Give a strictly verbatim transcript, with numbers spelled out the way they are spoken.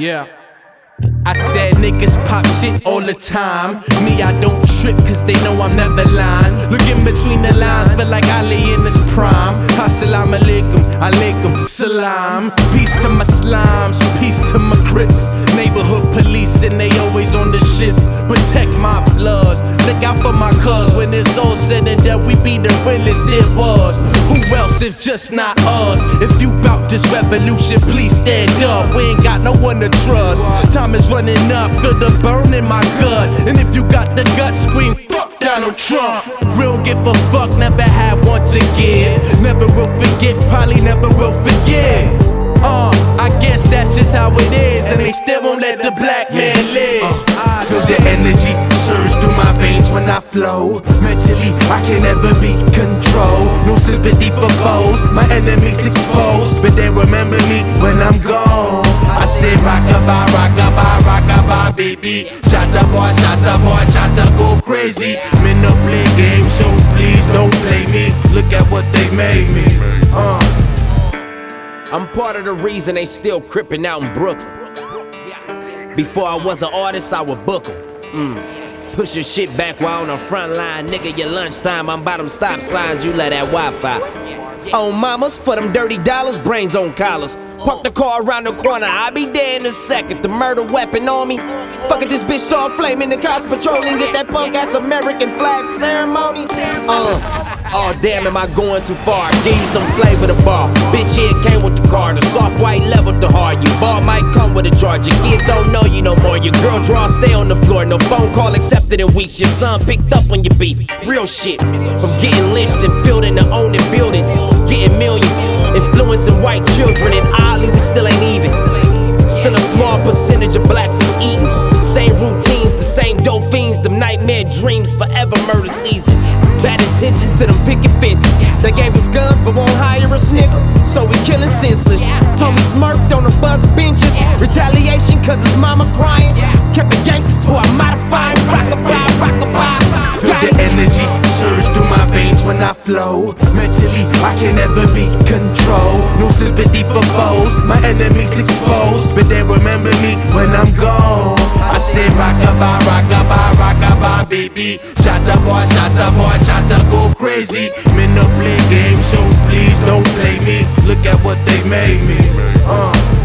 Yeah. I said niggas pop shit all the time. Me, I don't trip cause they know I'm never lying. Looking between the lines, feel like Ali in his prime. Assalamu alaikum, alaikum salam. Peace to my slimes, peace to my crips. Neighborhood police and they always on the shift. Protect my bloods, look out for my cuz. When it's all said and done, we be the realest there was. Who else if just not us? If you bout this revolution, please stand up. We ain't got no one to trust. Time is running up, feel the burn in my gut. And if you got the guts, scream fuck Donald Trump. We don't give a fuck, never had one to give. Never will forget, probably never will forget. Uh, I guess that's just how it is, and they still won't let the black man live. uh, Feel the energy surge through my veins when I flow. Mentally, I can never be controlled. No sympathy for foes, my enemies exposed. But they remember me when I'm gone. I say rockabye, rockabye, rockabye, baby. Shatta boy, shatta boy, shatta go crazy. Me no play games, so please don't play me. Look at what they made me. uh. I'm part of the reason they still crippin' out in Brooklyn. Before I was an artist, I would book 'em. Mm. Push your shit back while on the front line. Nigga, your lunchtime, I'm by them stop signs, you let that Wi-Fi. On mamas, for them dirty dollars, brains on collars. Park the car around the corner, I'll be there in a second. The murder weapon on me. Fuck it, this bitch start flaming, the cops patrolling. Get that punk ass American flag ceremony. Uh, oh damn, am I going too far? Give you some flavor to bar. Bitch here came with the car, the soft white leveled the hard. You bar might come with a charge. Your kids don't know you no more. Your girl draw, stay on the floor. No phone call accepted in weeks. Your son picked up when you beef. Real shit. From getting lynched and filled into owning buildings, getting millions, influencing white children. In Ali, we still ain't even. Still a small percentage of blacks that's eating. Same routines, the same dope fiends, them nightmare dreams, forever murder season. Bad intentions to them picket fences. They gave us guns but won't hire us, nigga. So we killing senseless. Homies murked on the bus benches. Retaliation cause his mama crying. Kept it gangster till I modified. Rockabye, rockabye. Feel the energy surge through my veins when I flow. Mentally, I can never be controlled. No sympathy for foes, my enemies exposed. But they remember me when I'm gone. I say rockabye, rockabye, rockabye, baby. Shatta boy, shatta boy, shatta go crazy. Me no play games, so please don't play me. Look at what they made me. uh.